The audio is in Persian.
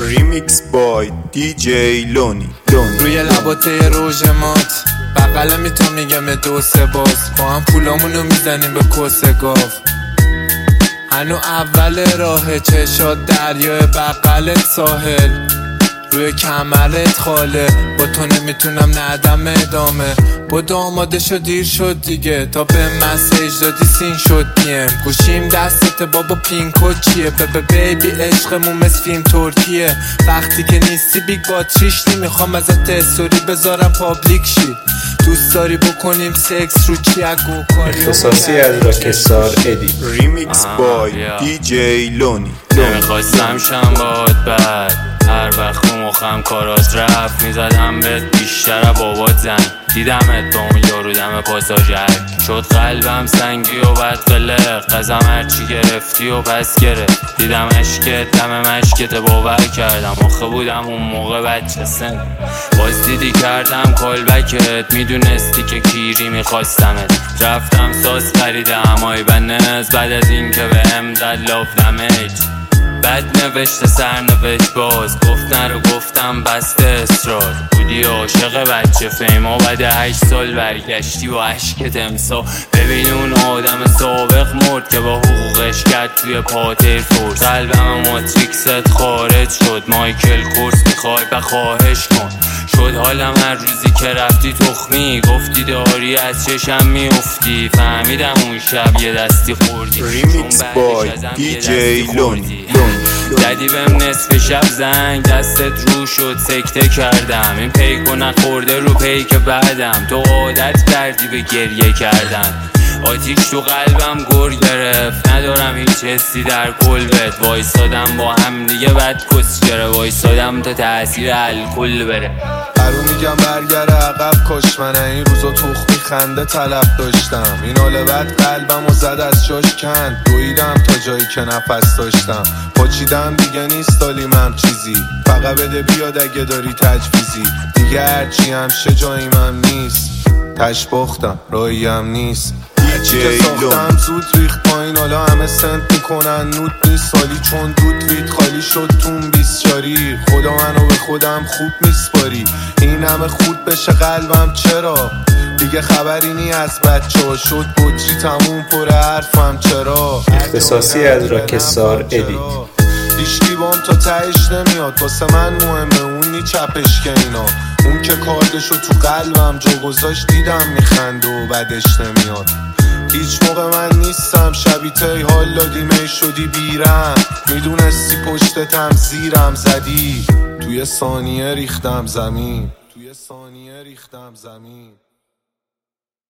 ریمیکس بای دی جی لونی. روی لباته روژ مات بقلمی تو میگم دو سه باز با هم پولامونو میزنیم به کسه گاو. هنو اول راه چشات دریای بقلت ساحل، روی کمرت خاله با تو نمیتونم ندم ادامه. بدو آماده شد دیر شد دیگه تا به مسیج دادی سین شد دیم. گوشیم دستت بابا پینکو چیه بیبی عشقمون مثل فیلم ترکیه. وقتی که نیستی بیگ باتریش نمیخوام ازت استوری بذارم پابلیک شی. دوست داری بکنیم سکس رو چی اگو کاری اختصاصی از راکستار ادی. ریمیکس بای دی جی لونی. نمیخواستم شم باد بد، هر وقت رو مخم کارات رفت میزدم بهت بیشتر بابات زنگ. دیدمت با اون یارو دم پاساژر، شد قلبم سنگی و بد قلق. ازم هرچی گرفتی و پس گرفت، دیدم عشقت دم مشکت باور کردم. آخه بودم اون موقع بچه سن، باز دیدی کردم کالبکت. میدونستی که کیری میخواستمت، رفتم ساز خریدم آی بنز. بعد از این که بهم زد لاف دمیج، بد نوشته سرنوشت باز. گفت نرو گفتم بسته اصرار. بودی عاشق بچه فیما، بعد 8 سال برگشتی و عشقت امسا. ببین اون آدم سابق مرد که با حقوقش کرد توی پاتر فورس. قلبم ماتریکست خارج شد، مایکل کورس میخوای بخواهش کن. شد حالم هر روزی که رفتی تخمی، گفتی داری از چشم میافتی. فهمیدم اون شب یه دستی خوردی. ریمیکس بای دی جی لونی. زدی بهم نصف شب زنگ، دستت رو شد سکته کردم. این پیکو نخورده رو پیک بعدم، تو عادت کردی به گریه کردن. آتیش تو قلبم گر گرفت، ندارم هیچ حسی در کلبت. وایسادم با هم دیگه بد کسگره، وایسادم تا تأثیر الکل بره. هرو میگم برگره عقب کش منه، این روزا تخمی خنده طلب داشتم. این حال بد قلبم و زد از جاش کند، دویدم تا جایی که نفس داشتم. پاچیدم دیگه نیست من چیزی، فقط بده بیاد اگه داری تجویزی. دیگه هرچی همشه جاییم نیست، تشبختم راهیم نیست. که ساختم زود ریخت پایین، حالا همه سنت میکنن نود نیست سالی. چون دود وید خالی شد تون بیسچاری، خدا منو به خودم خوب میسپاری. این همه خود بشه قلبم چرا، دیگه خبری نی از بچه ها. شد بطری تموم پر حرفم چرا. اختصاصی از راکستار ادی. هیچکی بام تا تهش نمیاد، واسه من مهمه اون نی چپش که اینا. اون که کاردشو تو قلبم جا گذاشت، دیدم میخنده و بدش نمیاد. هیچ موقع من نیستم شبیه حال دادی می شدی بیرم. میدونستی پشتتم زیرم زدی، توی ثانیه ریختم زمین.